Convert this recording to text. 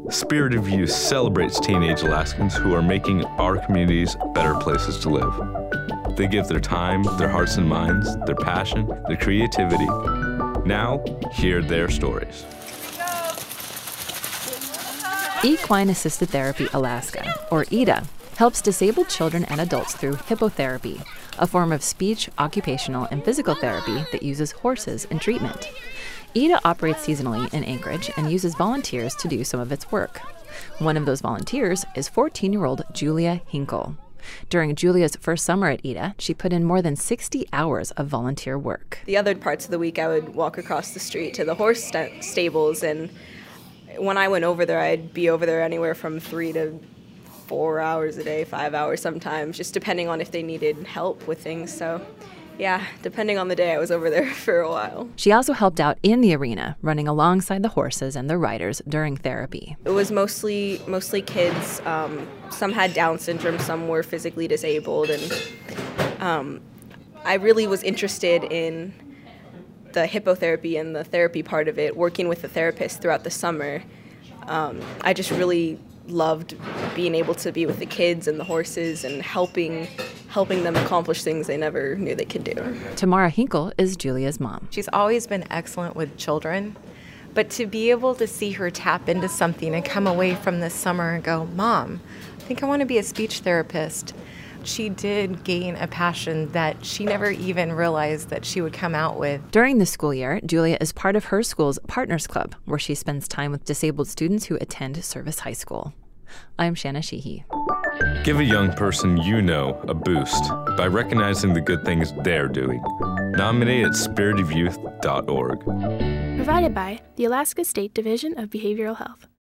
Spirit of Youth celebrates teenage Alaskans who are making our communities better places to live. They give their time, their hearts and minds, their passion, their creativity. Now, hear their stories. Equine Assisted Therapy Alaska, or EDA, helps disabled children and adults through hippotherapy, a form of speech, occupational, and physical therapy that uses horses in treatment. EDA operates seasonally in Anchorage and uses volunteers to do some of its work. One of those volunteers is 14-year-old Julia Hinkle. During Julia's first summer at EDA, she put in more than 60 hours of volunteer work. The other parts of the week, I would walk across the street to the horse stables, and when I went over there, I'd be over there anywhere from 3 to 4 hours a day, 5 hours sometimes, just depending on if they needed help with things. So yeah, depending on the day, I was over there for a while. She also helped out in the arena, running alongside the horses and the riders during therapy. It was mostly kids. Some had Down syndrome, some were physically disabled, and I really was interested in the hippotherapy and the therapy part of it, working with the therapist throughout the summer. I just really loved being able to be with the kids and the horses and helping them accomplish things they never knew they could do. Tamara Hinkle is Julia's mom. She's always been excellent with children, but to be able to see her tap into something and come away from this summer and go, Mom, I think I want to be a speech therapist. She did gain a passion that she never even realized that she would come out with. During the school year, Julia is part of her school's Partners Club, where she spends time with disabled students who attend Service High School. I'm Shanna Sheehy. Give a young person you know a boost by recognizing the good things they're doing. Nominate at spiritofyouth.org. Provided by the Alaska State Division of Behavioral Health.